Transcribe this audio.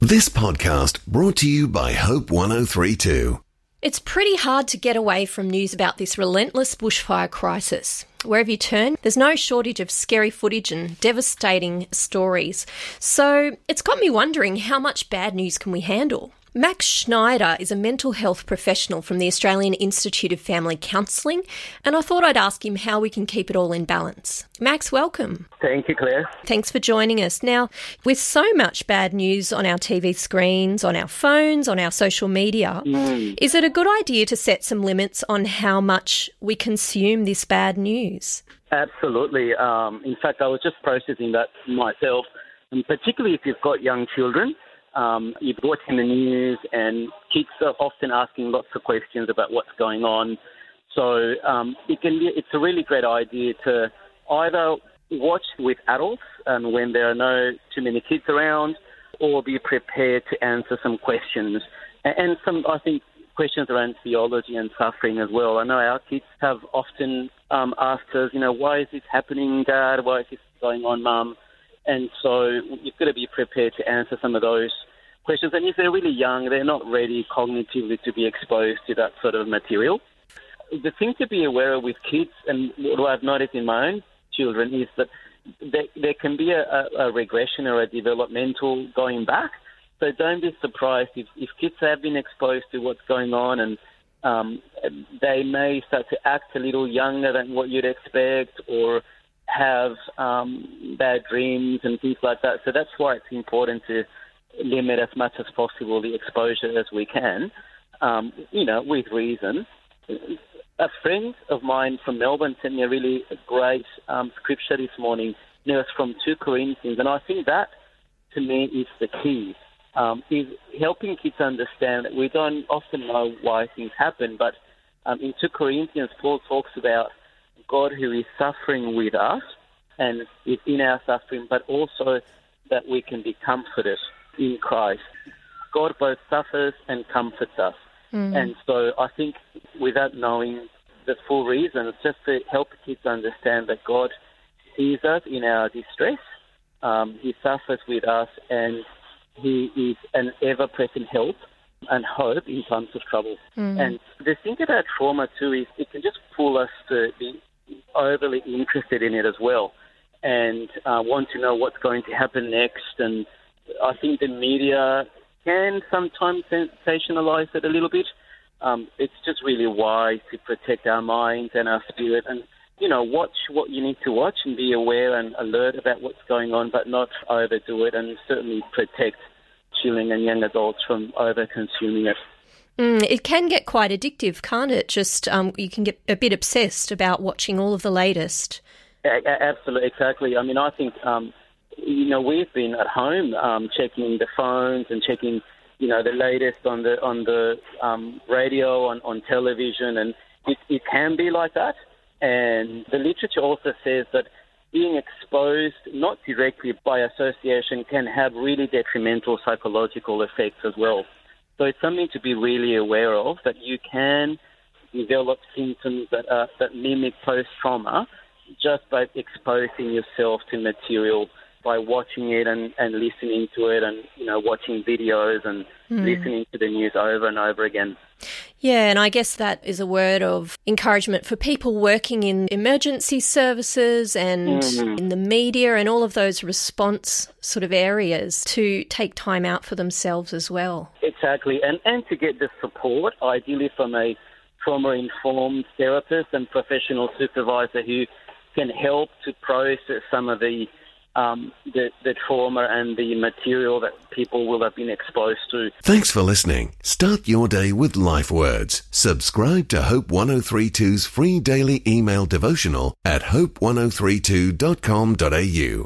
This podcast brought to you by Hope 103.2. It's pretty hard to get away from news about this relentless bushfire crisis. Wherever you turn, there's no shortage of scary footage and devastating stories. So it's got me wondering, how much bad news can we handle? Max Schneider is a mental health professional from the Australian Institute of Family Counselling, and I thought I'd ask him how we can keep it all in balance. Max, welcome. Thank you, Claire. Thanks for joining us. Now, with so much bad news on our TV screens, on our phones, on our social media, is it a good idea to set some limits on how much we consume this bad news? Absolutely. In fact, I was just processing that myself, and particularly if you've got young children. You're watching the news and kids are often asking lots of questions about what's going on. So it's a really great idea to either watch with adults when there are no too many kids around, or be prepared to answer some questions. And some, I think, questions around theology and suffering as well. I know our kids have often asked us, why is this happening, Dad? Why is this going on, Mum? And so you've got to be prepared to answer some of those questions. And if they're really young, they're not ready cognitively to be exposed to that sort of material. The thing to be aware of with kids, and what I've noticed in my own children, is that there can be a regression or a developmental going back. So don't be surprised if kids have been exposed to what's going on, and they may start to act a little younger than what you'd expect, or have bad dreams and things like that. So that's why it's important to limit as much as possible the exposure as we can, with reason. A friend of mine from Melbourne sent me a really great scripture this morning. It was from 2 Corinthians, and I think that, to me, is the key. Is helping kids understand that we don't often know why things happen, but in 2 Corinthians, Paul talks about God who is suffering with us and is in our suffering, but also that we can be comforted in Christ. God both suffers and comforts us. And so I think, without knowing the full reason, it's just to help kids understand that God sees us in our distress. He suffers with us, and He is an ever-present help and hope in times of trouble. And the thing about trauma too is it can just pull us to be overly interested in it as well, and want to know what's going to happen next. And I think the media can sometimes sensationalize it a little bit. It's just really wise to protect our minds and our spirit, and watch what you need to watch and be aware and alert about what's going on, but not overdo it, and certainly protect children and young adults from over-consuming it. It can get quite addictive, can't it? Just you can get a bit obsessed about watching all of the latest. Absolutely, exactly. I mean, I think, we've been at home checking the phones and checking, the latest on the radio, on television, and it can be like that. And the literature also says that being exposed, not directly by association, can have really detrimental psychological effects as well. So it's something to be really aware of, that you can develop symptoms that mimic post-trauma just by exposing yourself to material, by watching it and listening to it, and watching videos and listening to the news over and over again. Yeah, and I guess that is a word of encouragement for people working in emergency services and in the media and all of those response sort of areas, to take time out for themselves as well. Exactly, and to get the support, ideally from a trauma-informed therapist and professional supervisor who can help to process some of the trauma and the material that people will have been exposed to. Thanks for listening. Start your day with Life Words. Subscribe to Hope 103.2's free daily email devotional at hope1032.com.au.